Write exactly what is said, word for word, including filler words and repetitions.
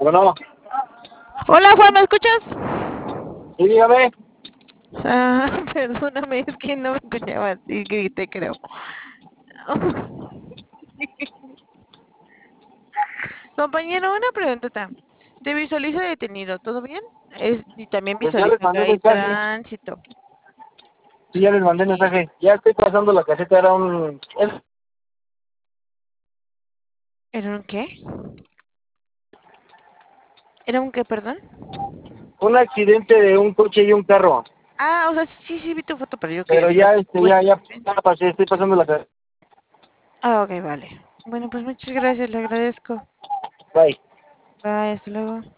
Bueno, Hola Juan, ¿me escuchas? sí, dígame. Ah, perdóname, es que no me escuchaba y grité, creo. Compañero, una preguntota. Te visualizo detenido, ¿todo bien? Es, y también Pues ya les visualizo que mandé hay mensaje. tránsito. Sí, ya les mandé Y mensaje. Ya estoy pasando la caseta. Era un, es ¿era un qué? ¿Era un qué, perdón? un accidente de un coche y un carro. Ah, o sea, sí, sí vi tu foto, pero yo que Pero no ya, este, tuve ya, ya, experiencia. ya pasé. Estoy pasando la caseta. Ah, ok, vale. Bueno, pues muchas gracias, le agradezco. Bye. Bye, hasta luego.